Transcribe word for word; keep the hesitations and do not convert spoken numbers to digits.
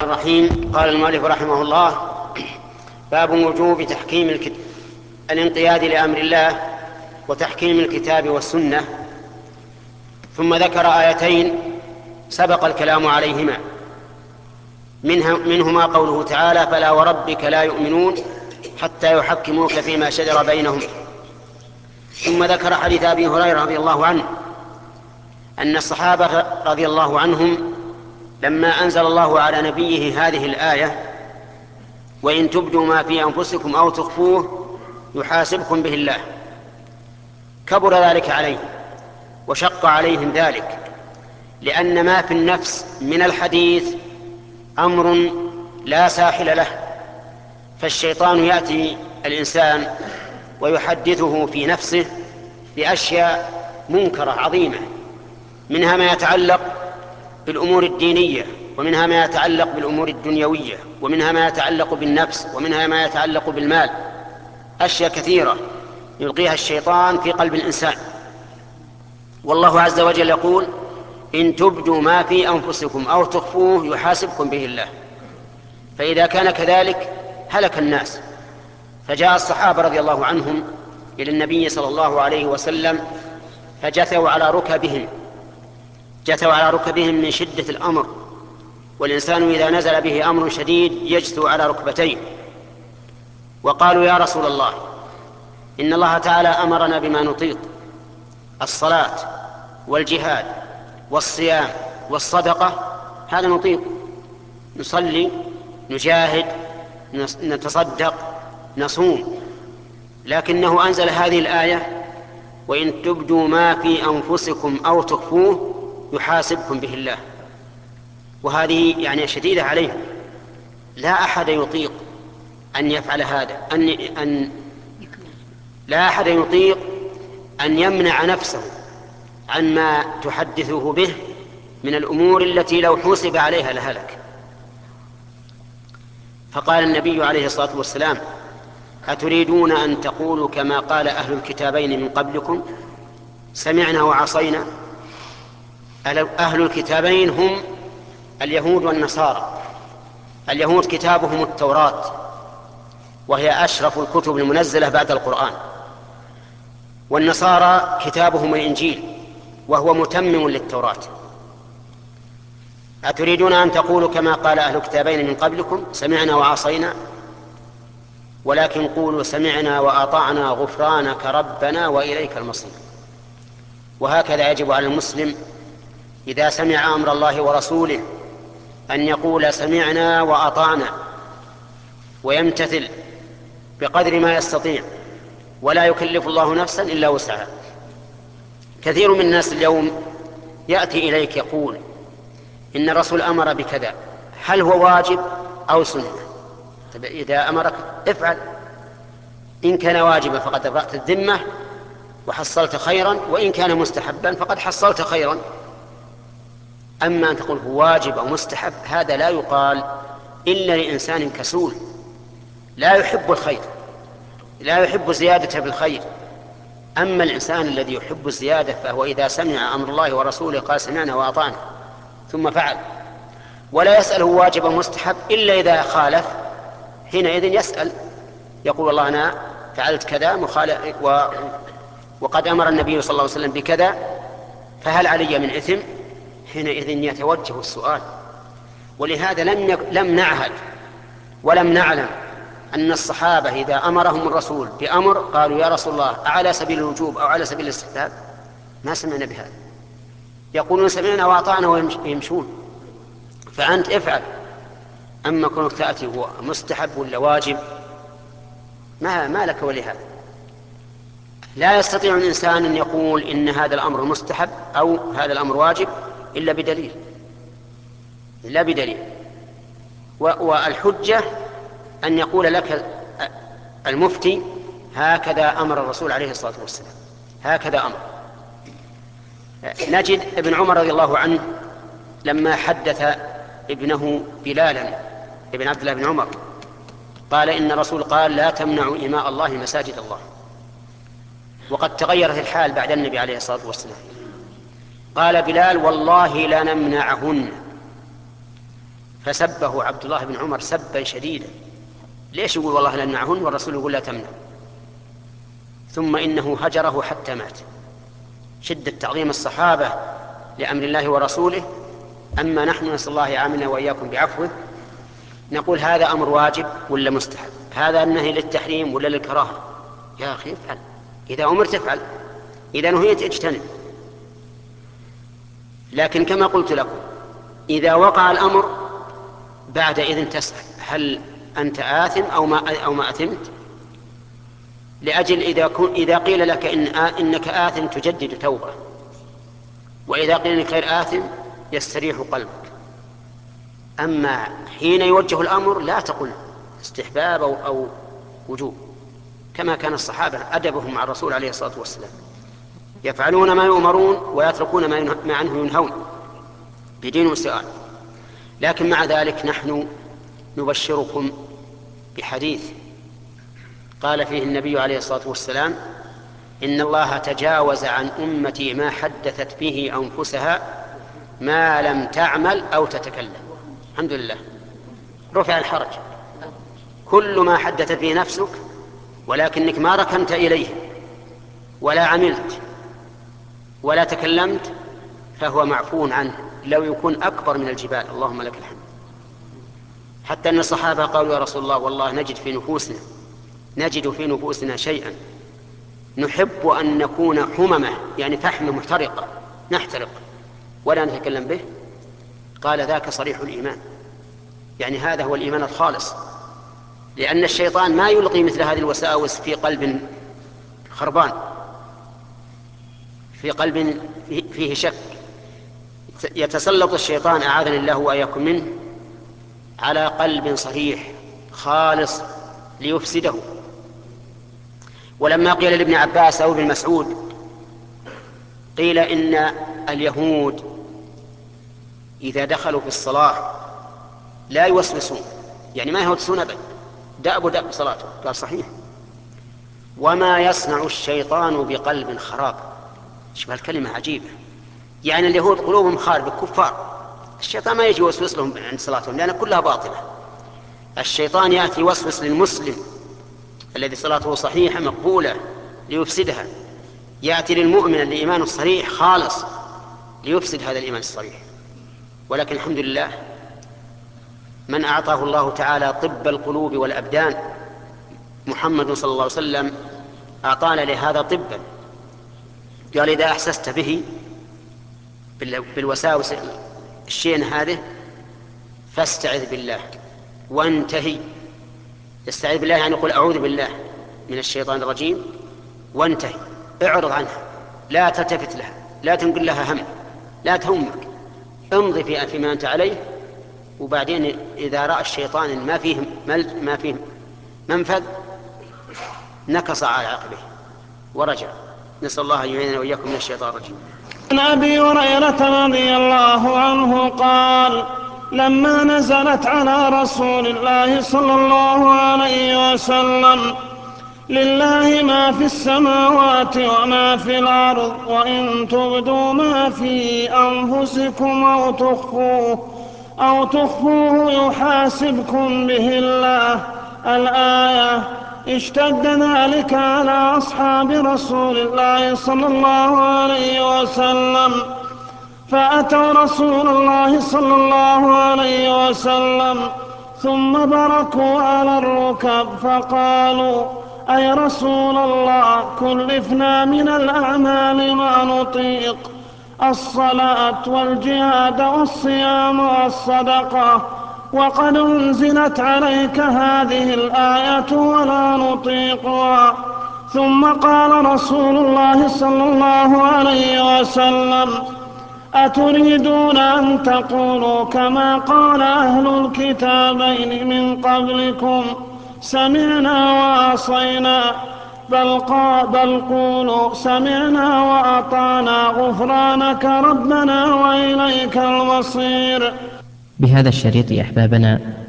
الرحيم. قال المؤلف رحمه الله: باب وجوب تحكيم الكتاب الانقياد لأمر الله وتحكيم الكتاب والسنة. ثم ذكر آيتين سبق الكلام عليهما، منها منهما قوله تعالى: فلا وربك لا يؤمنون حتى يحكموك فيما شجر بينهم. ثم ذكر حديث أبي هريرة رضي الله عنه أن الصحابة رضي الله عنهم لما أنزل الله على نبيه هذه الآية: وإن تبدوا ما في أنفسكم أو تخفوه يحاسبكم به الله، كبر ذلك عليهم وشق عليهم ذلك، لأن ما في النفس من الحديث أمر لا ساحل له، فالشيطان يأتي الإنسان ويحدثه في نفسه بأشياء منكرة عظيمة، منها ما يتعلق بالأمور الدينية، ومنها ما يتعلق بالأمور الدنيوية، ومنها ما يتعلق بالنفس، ومنها ما يتعلق بالمال. أشياء كثيرة يلقيها الشيطان في قلب الإنسان. والله عز وجل يقول: إن تبدوا ما في أنفسكم أو تخفوه يحاسبكم به الله. فإذا كان كذلك هلك الناس. فجاء الصحابة رضي الله عنهم إلى النبي صلى الله عليه وسلم فجثوا على ركبهم جثوا على ركبهم من شدة الأمر، والإنسان إذا نزل به أمر شديد يجثو على ركبتيه، وقالوا: يا رسول الله، إن الله تعالى أمرنا بما نطيق: الصلاة والجهاد والصيام والصدقة، هذا نطيق، نصلي، نجاهد، نتصدق، نصوم. لكنه أنزل هذه الآية: وإن تبدوا ما في أنفسكم أو تخفوه يحاسبكم به الله. وهذه يعني شديدة عليهم، لا أحد يطيق أن يفعل هذا، أن, أن لا أحد يطيق أن يمنع نفسه عن ما تحدثه به من الأمور التي لو حوسب عليها لهلك. فقال النبي عليه الصلاة والسلام: أتريدون أن تقولوا كما قال أهل الكتابين من قبلكم: سمعنا وعصينا؟ أهل الكتابين هم اليهود والنصارى. اليهود كتابهم التوراة، وهي أشرف الكتب المنزلة بعد القرآن، والنصارى كتابهم الإنجيل، وهو متمم للتوراة. أتريدون أن تقولوا كما قال أهل الكتابين من قبلكم: سمعنا وعصينا؟ ولكن قولوا: سمعنا وأطعنا غفرانك ربنا وإليك المصير. وهكذا يجب على المسلم إذا سمع أمر الله ورسوله أن يقول: سمعنا وأطعنا، ويمتثل بقدر ما يستطيع، ولا يكلف الله نفسا إلا وسعها. كثير من الناس اليوم يأتي إليك يقول: إن الرسول أمر بكذا، هل هو واجب أو سنة؟ إذا أمرك افعل، إن كان واجبا فقد أبرأت الذمة وحصلت خيرا، وإن كان مستحبا فقد حصلت خيرا. أما أن تقول هو واجب أو مستحب، هذا لا يقال إلا لإنسان كسول لا يحب الخير، لا يحب زيادة بالخير. أما الإنسان الذي يحب الزيادة فهو إذا سمع أمر الله ورسوله قال: سمعنا وأطعنا، ثم فعل، ولا يسأل هو واجب أو مستحب إلا إذا خالف. حينئذ يسأل، يقول: الله أنا فعلت كذا مخالف، و... وقد أمر النبي صلى الله عليه وسلم بكذا، فهل علي من إثم؟ حينئذ يتوجه السؤال. ولهذا لم, يك... لم نعهد ولم نعلم أن الصحابة إذا أمرهم الرسول بأمر قالوا: يا رسول الله، أعلى سبيل الوجوب أو على سبيل الاستحباب؟ ما سمعنا بهذا. يقولون: سمعنا وأطعنا ويمشون. فأنت افعل. أما كنت تأتي هو مستحب ولا واجب، ما, ما لك ولهذا. لا يستطيع الإنسان أن يقول إن هذا الأمر مستحب أو هذا الأمر واجب إلا بدليل، إلا بدليل. والحجة أن يقول لك المفتي: هكذا أمر الرسول عليه الصلاة والسلام، هكذا أمر. نجد ابن عمر رضي الله عنه لما حدث ابنه بلالا ابن عبد الله بن عمر قال: إن الرسول قال: لا تمنعوا إماء الله مساجد الله. وقد تغيرت الحال بعد النبي عليه الصلاة والسلام. قال بلال: والله لا نمنعهن. فسبه عبد الله بن عمر سبا شديدا. ليش يقول والله لا نمنعهن والرسول يقول لا تمنع؟ ثم إنه هجره حتى مات. شدة تعظيم الصحابة لأمر الله ورسوله. أما نحن نسأل الله يعاملنا وإياكم بعفوه، نقول هذا أمر واجب ولا مستحب، هذا النهي للتحريم ولا للكراهة. يا أخي افعل، إذا أمرت افعل، إذا نهيت اجتنب. لكن كما قلت لكم إذا وقع الأمر بعد إذن تسأل هل أنت آثم أو ما, أو ما أثمت، لأجل إذا, إذا قيل لك إن إنك آثم تجدد توبة، وإذا قيل إنك غير آثم يستريح قلبك. أما حين يوجه الأمر لا تقل استحباب أو, أو وجوب، كما كان الصحابة أدبهم مع الرسول عليه الصلاة والسلام، يفعلون ما يؤمرون ويتركون ما عنه ينهون بدين سؤال. لكن مع ذلك نحن نبشركم بحديث قال فيه النبي عليه الصلاة والسلام: إن الله تجاوز عن أمتي ما حدثت به أنفسها ما لم تعمل أو تتكلم. الحمد لله، رفع الحرج. كل ما حدثت به نفسك ولكنك ما ركنت إليه ولا عملت ولا تكلمت فهو معفو عنه، لو يكون أكبر من الجبال. اللهم لك الحمد. حتى أن الصحابة قالوا: يا رسول الله والله نجد في نفوسنا نجد في نفوسنا شيئا نحب أن نكون حممة، يعني فحم محترقة، نحترق ولا نتكلم به. قال: ذاك صريح الإيمان، يعني هذا هو الإيمان الخالص، لأن الشيطان ما يلقي مثل هذه الوساوس في قلب خربان، في قلب فيه شك. يتسلط الشيطان أعاذنا الله وإياكم منه على قلب صريح خالص ليفسده. ولما قيل لابن عباس أو ابن مسعود، قيل إن اليهود إذا دخلوا في الصلاة لا يوسوسون، يعني ما يهوسون أبدا، دأبوا دأب صلاته. قال: صحيح. وما يصنع الشيطان بقلب خراب. شوف الكلمة عجيبة، يعني اليهود قلوبهم خاربة كفار، الشيطان ما يجي يوسوس لهم عند صلاتهم لأن كلها باطلة. الشيطان يأتي يوسوس للمسلم الذي صلاته صحيحة مقبولة ليفسدها، يأتي للمؤمن اللي إيمانه الصريح خالص ليفسد هذا الإيمان الصريح. ولكن الحمد لله من أعطاه الله تعالى طب القلوب والأبدان محمد صلى الله عليه وسلم أعطانا لهذا طبا. قال: إذا أحسست به بالوساوس الشيء هذه فاستعذ بالله وانتهي. استعذ بالله يعني يقول أعوذ بالله من الشيطان الرجيم وانتهي، اعرض عنها، لا تلتفت لها، لا تنقل لها هم، لا تهمك، امضي في فيما أنت عليه. وبعدين إذا رأى الشيطان ما فيه ما فيه منفذ نكص على عقبه ورجع. نسأل الله أن يعيننا وإياكم من الشيطان الرجيم. عن أبي هريرة رضي الله عنه قال: لما نزلت على رسول الله صلى الله عليه وسلم: لله ما في السماوات وما في الأرض، وإن تبدوا ما في أنفسكم أو تخفوه أو تخفوه يحاسبكم به الله، الآية، اشتد ذلك على أصحاب رسول الله صلى الله عليه وسلم، فأتوا رسول الله صلى الله عليه وسلم ثم بركوا على الركب فقالوا: أي رسول الله، كلفنا من الأعمال ما نطيق، الصلاة والجهاد والصيام والصدقة، وقد أنزلت عليك هذه الآية ولا نطيقها. ثم قال رسول الله صلى الله عليه وسلم: أتريدون أن تقولوا كما قال أهل الكتابين من قبلكم: سمعنا وعصينا، بل, بل قولوا سمعنا وأطعنا غفرانك ربنا وإليك المصير. بهذا الشريط أحبابنا